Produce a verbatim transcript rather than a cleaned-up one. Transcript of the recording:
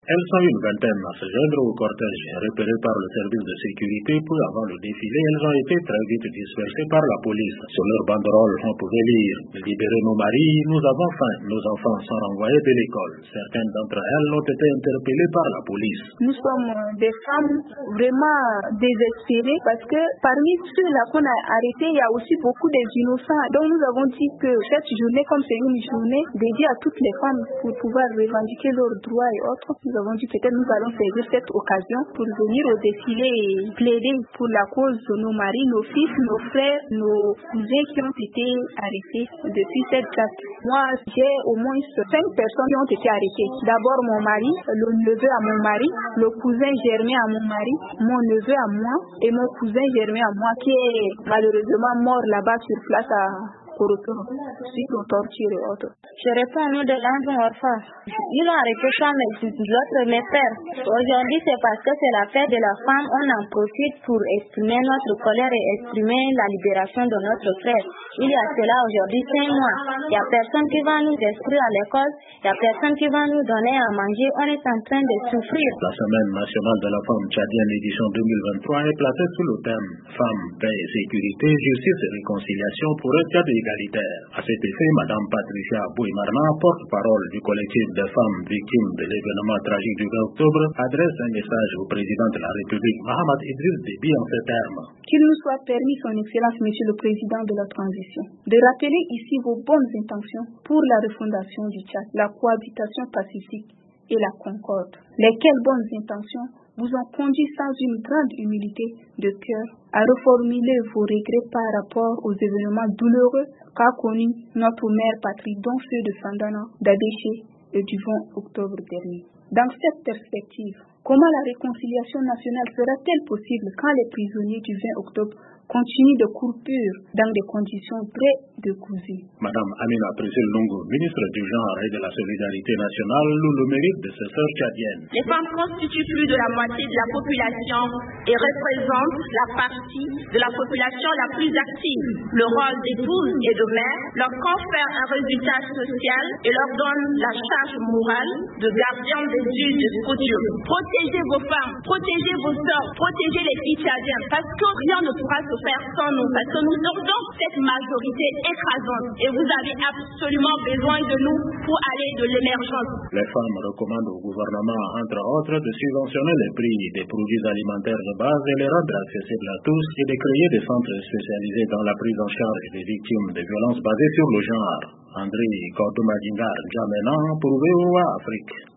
Elles sont une vingtaine à se joindre au cortège repéré par le service de sécurité peu avant le défilé. Elles ont été très vite dispersées par la police. Sur leur banderole, on pouvait lire « Libérez nos maris, nous avons faim, nos enfants sont renvoyés de l'école ». Certaines d'entre elles ont été interpellées par la police. Nous sommes des femmes vraiment désespérées parce que parmi ceux-là qu'on a arrêtés, il y a aussi beaucoup d'innocents. Donc nous avons dit que cette journée, comme c'est une journée dédiée à toutes les femmes pour pouvoir revendiquer leurs droits et autres, nous avons dit peut-être nous allons saisir cette occasion pour venir au défilé et plaider pour la cause de nos maris, nos fils, nos frères, nos cousins qui ont été arrêtés depuis cette date. Moi, j'ai au moins cinq personnes qui ont été arrêtées. D'abord mon mari, le neveu à mon mari, le cousin germain à mon mari, mon neveu à moi et mon cousin germain à moi qui est malheureusement mort là-bas sur place à Koroton, suite aux tortures et autres. Je réponds au nom de l'enfant orphelin. Ils ont arrêté ça, mais l'autre, mes frères. Aujourd'hui, c'est parce que c'est la fête de la femme, on en profite pour exprimer notre colère et exprimer la libération de notre frère. Il y a cela aujourd'hui cinq mois. Il n'y a personne qui va nous inscrire à l'école, il n'y a personne qui va nous donner à manger, on est en train de souffrir. La Semaine nationale de la femme tchadienne édition deux mille vingt-trois est placée sous le thème Femmes, paix et sécurité, justice et réconciliation pour un Tchad égalitaire. À cet effet, Madame Patricia Bouimarna, porte-parole du collectif des femmes victimes de l'événement tragique du vingt octobre, adresse un message au président de la République, Mahamat Idriss Déby, en ces termes. Qu'il nous soit permis, son Excellence, Monsieur le Président de la Transition, de rappeler ici vos bonnes intentions pour la refondation du Tchad, la cohabitation pacifique et la concorde. Lesquelles bonnes intentions vous ont conduit sans une grande humilité de cœur à reformuler vos regrets par rapport aux événements douloureux qu'a connus notre mère patrie, dont ceux de Sandana, d'Adéché et du vingt octobre dernier. Dans cette perspective, comment la réconciliation nationale sera-t-elle possible quand les prisonniers du vingt octobre continuent de croupir dans des conditions très décousues? Madame Amina Priscille Lungu, ministre du Genre et de la Solidarité nationale, loue le mérite de ses sœurs tchadiennes. Les femmes constituent plus de la moitié de la population et représentent la partie de la population la plus active. Le rôle d'épouse et de mère leur confère un résultat social et leur donne la charge morale de gardien des dieux de futur. Protégez vos femmes, protégez vos sœurs, protégez les filles tchadiennes, parce que rien ne pourra se faire sans nous, parce que nous sommes cette majorité écrasante et vous avez absolument besoin de nous pour aller de l'émergence. Les femmes recommandent au gouvernement, entre autres, de subventionner les prix des produits alimentaires de base et les rendre accessibles à tous et de créer des centres spécialisés dans la prise en charge des victimes de violences basées sur le genre. André Kordomadingar, Djamena, pour V O A Afrique.